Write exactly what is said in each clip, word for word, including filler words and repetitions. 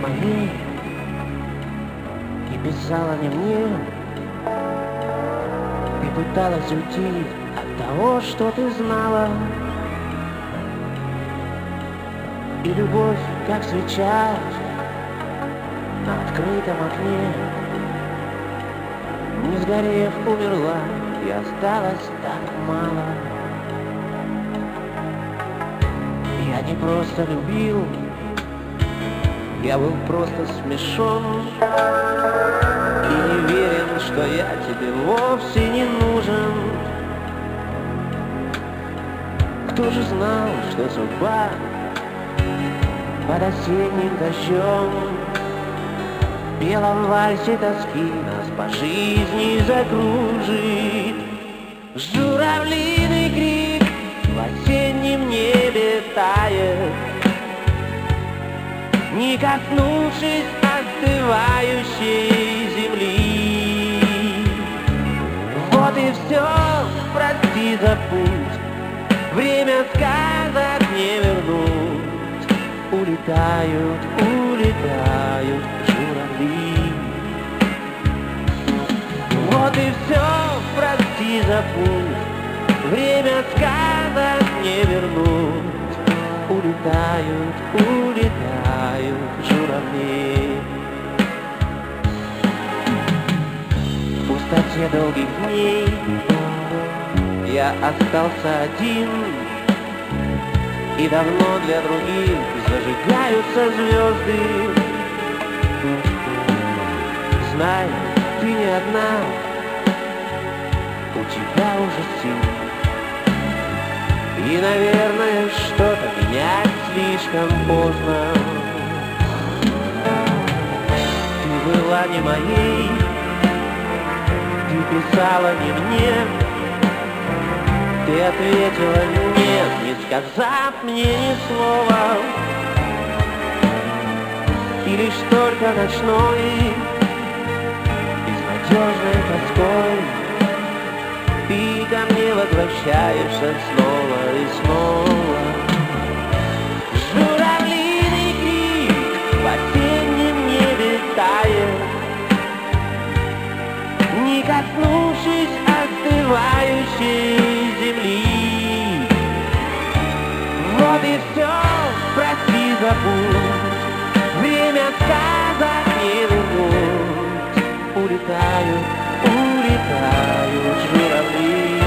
моей и писала не мне. Ты пыталась уйти от того, что ты знала. И любовь, как свеча на открытом окне, не сгорев, умерла, и осталось так мало. Я не просто любил, я был просто смешон и не верен, что я тебе вовсе не нужен. Кто же знал, что судьба под осенним дождем в белом вальсе тоски нас по жизни закружит? Журавлиный крик в осеннем небе тает, не коснувшись остывающей земли. Вот и все, прости за путь, время сказок не вернуть. Улетают, улетают журавли. Вот и все, прости за путь, время сказок не вернуть. Улетают, улетают журавли. В пустоте долгих дней я остался один, и давно для других зажигаются звезды. Знай, ты не одна, у тебя уже сын. И, наверное, что-то менять слишком поздно. Ты была не моей, ты писала не мне. Ты ответила нет, не сказав мне ни слова. И лишь только ночной, безнадежной тоской, ты ко мне возвращаешься снова и снова. Журавлиный крик в осеннем небе тает, не коснувшись остывающей земли. Вот и все, прости за путь, время сказок не вернуть. Улетают, улетают журавли.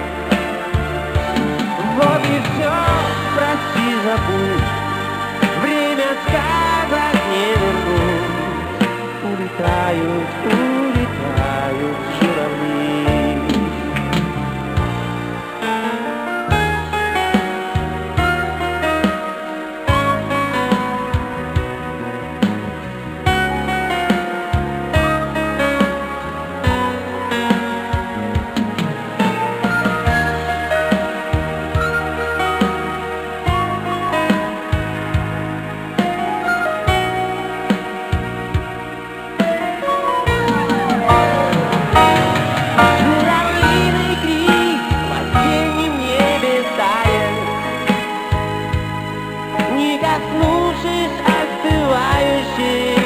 Вот и все, прости за путь, время сказок не вернуть. Улетают, улетают журавли. Не коснувшись остывающей